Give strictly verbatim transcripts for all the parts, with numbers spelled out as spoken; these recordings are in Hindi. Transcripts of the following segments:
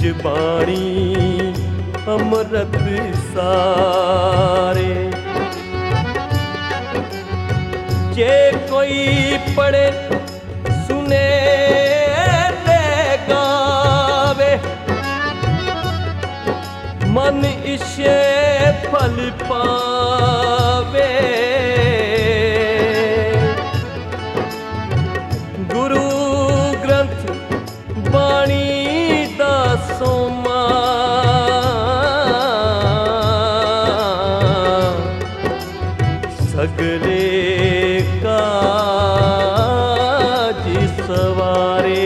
बाणी अमृत सारे। जे कोई पढ़े सुने ते गावे, मन इसे फल पावे। गुरु ग्रंथ बाणी दा सोमा, सगले काज सवारे।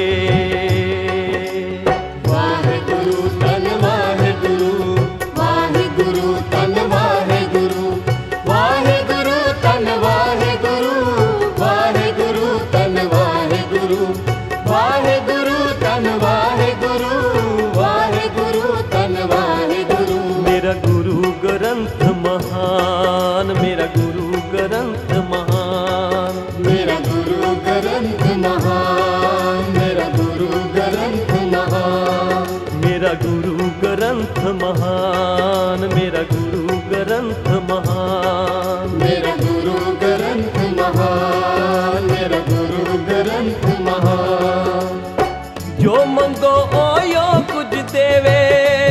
वाहेगुरु तन वाहेगुरु, वाहेगुरु तन वाहेगुरु, वाहेगुरु तन वाहेगुरु, वाहेगुरु तन वाहेगुरु, वाहेगुरु तन वाहेगुरु, वाहेगुरु तन वाहेगुरु। मेरा गुरु ग्रंथ महान, मेरा गुरु ग्रंथ महान, मेरा गुरु ग्रंथ महान, मेरा गुरु ग्रंथ महान, मेरा गुरु ग्रंथ महान, मेरा गुरु ग्रंथ महान, मेरा गुरु ग्रंथ महान, मेरा गुरु ग्रंथ महान। जो मंगो ओ यो कुछ देवे,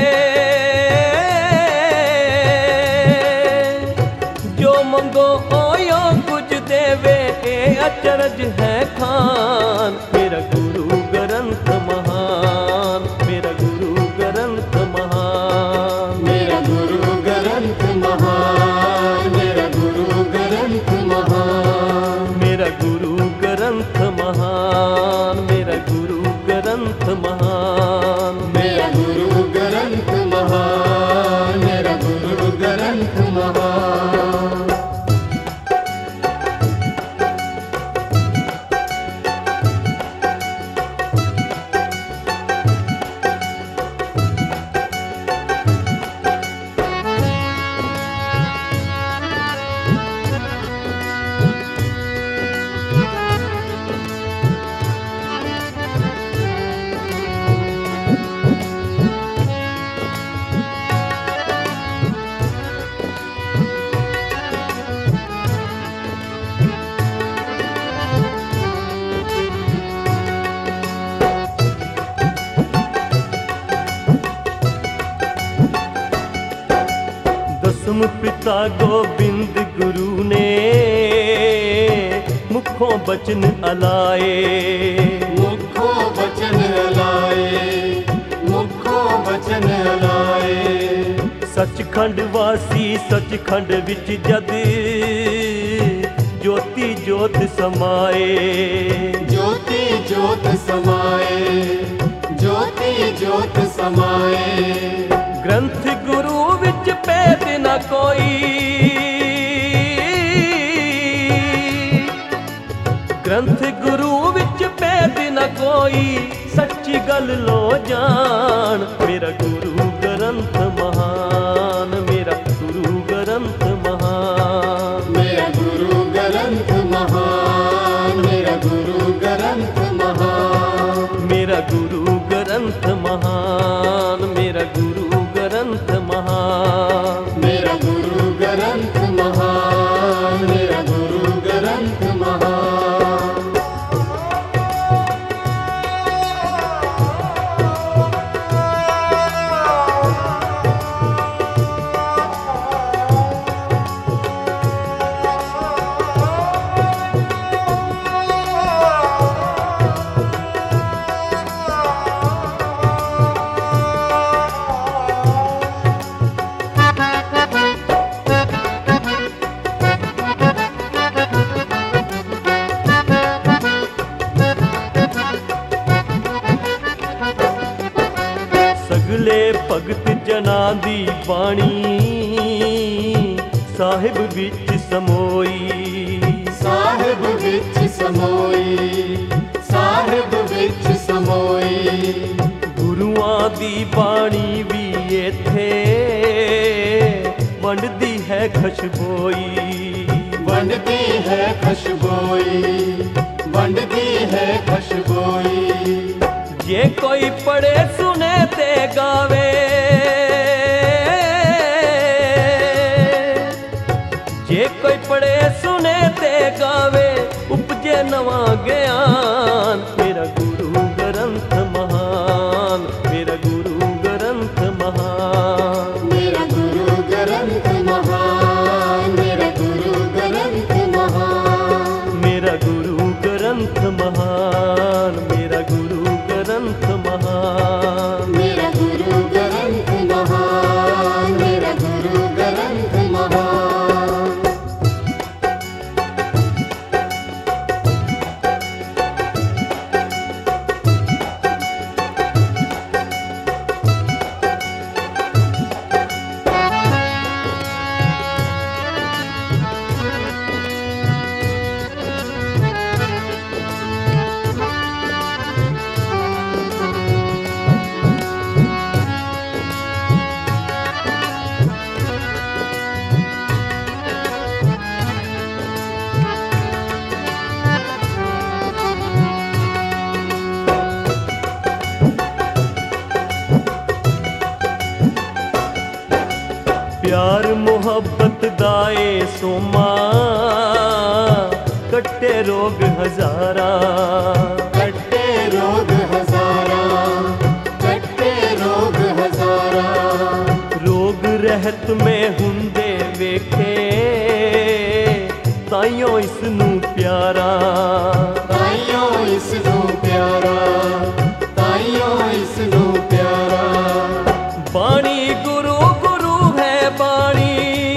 जो मंगो ओ यो कुछ देवे, अचरज है खान। मेरा गुरु ग्रंथ महान, मेरा गुरु ग्रंथ महान, मेरा गुरु ग्रंथ महान, मेरा गुरु ग्रंथ महान, मेरा गुरु ग्रंथ महान, मेरा गुरु ग्रंथ महान, मेरा गुरु ग्रंथ महान, मेरा गुरु ग्रंथ महान। दसम पिता गोबिंद गुरु ने मुखों बचन अलाए, मुखों बचन अलाए, मुखों बचन अलाए। सचखंड वासी सचखंड विच जद ज्योति ज्योत समाए, ज्योति ज्योत समाए, ज्योति ज्योत समाए। ग्रंथ गुरु विच भेद न कोई, ग्रंथ गुरु विच भेद न कोई, सच्ची गल लो जान। मेरा गुरु ग्रंथ महान, मेरा गुरु ग्रंथ महान, मेरा गुरु ग्रंथ महान, मेरा गुरु ग्रंथ महान, मेरा गुरु ग्रंथ महान, मेरा गुरु ग्रंथ महान, मेरा गुरु ग्रंथ महान, मेरा गुरु ग्रंथ महान। सगले भगत जना दी बाणी साहिब विच समोई, साहिब विच समोई, साहिब विच समोई। गुरुआं दी बाणी भी इत्थे वंडदी है खुशबोई, वंडदी है खुशबोई, वंडदी है खुशबोई। जे कोई पढ़े सुने ते गावे, जे कोई पढ़े सुने ते गावे, उपजे नवा ज्ञान। मेरा गुरु ग्रंथ महान, मेरा गुरु ग्रंथ महान, मेरा गुरु ग्रंथ महान, मेरा गुरु ग्रंथ महान, मेरा गुरु ग्रंथ महान, मेरा गुरु ग्रंथ महान, मेरा गुरु ग्रंथ महान, मेरा गुरु ग्रंथ महान। प्यार मोहब्बत दाए सोमा, कट्टे रोग हजारा, कट्टे रोग हजारा, कट्टे रोग हजारा, रोग रहत में हुंदे वेखे, ताइयों इसनू प्यारा, ताइयों इसनू प्यारा, ताइयों इसनू प्यारा। बाणी गुरु गुरु है बाणी,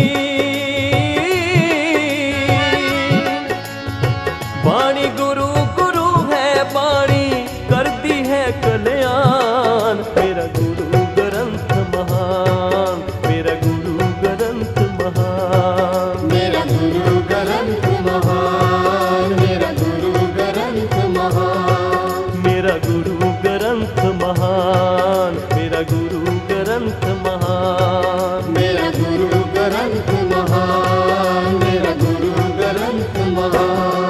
बाणी गुरु गुरु है बाणी, करती है कल्याण। मेरा गुरु ग्रंथ महान, मेरा गुरु ग्रंथ महान, मेरा गुरु ग्रंथ महान, मेरा गुरु ग्रंथ महान, मेरा गुरु ग्रंथ महान, मेरा गुरु ग्रंथ महान, मेरा गुरु ग्रंथ महान, मेरा गुरु ग्रंथ महान।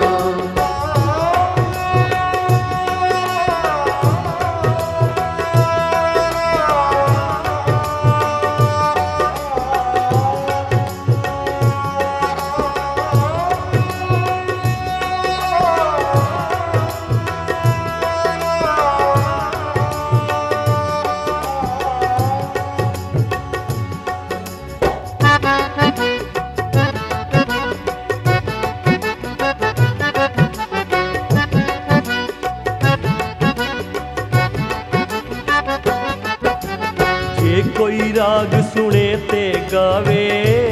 जे कोई राग सुने ते गावे,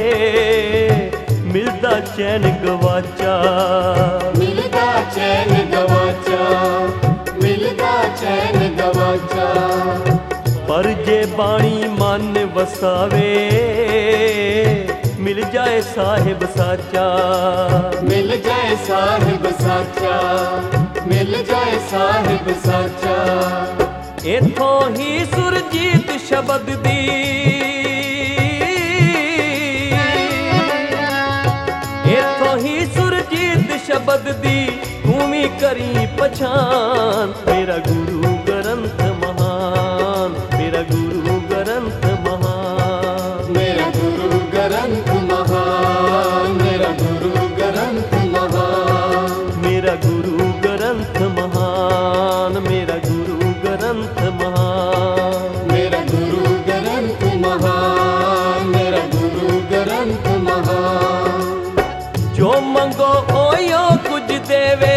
मिलदा चैन गवाचा, मिलदा चैन गवाचा, मिलदा चैन गवाचा। पर जे बाणी मन वसावे, मिल जाए साहिब साचा, मिल जाए साहिब साचा, मिल जाए साहिब साचा। इथों ही सुरजीत शब्द दी, इथों ही सुरजीत शब्द दी, भूमि करी पछान। मेरा गुरु ग्रंथ महान, मेरा गुरु ग्रंथ महान, मेरा गुरु ग्रंथ महान, मेरा गुरु ग्रंथ महान, मेरा गुरु ग्रंथ महान, मेरा गुरु ग्रंथ महान, मेरा गुरु ग्रंथ महान, मेरा गुरु ग्रंथ महान। जो मंगो ओयो कुछ देवे,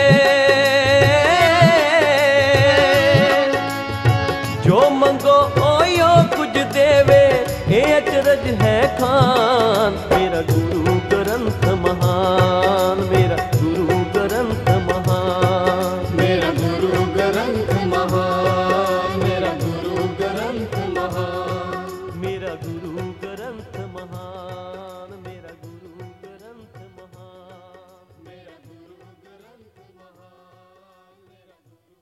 जो मंगो ओयो कुछ देवे, ये अचरज है खान। मेरा गुरु ग्रंथ महान, मेरा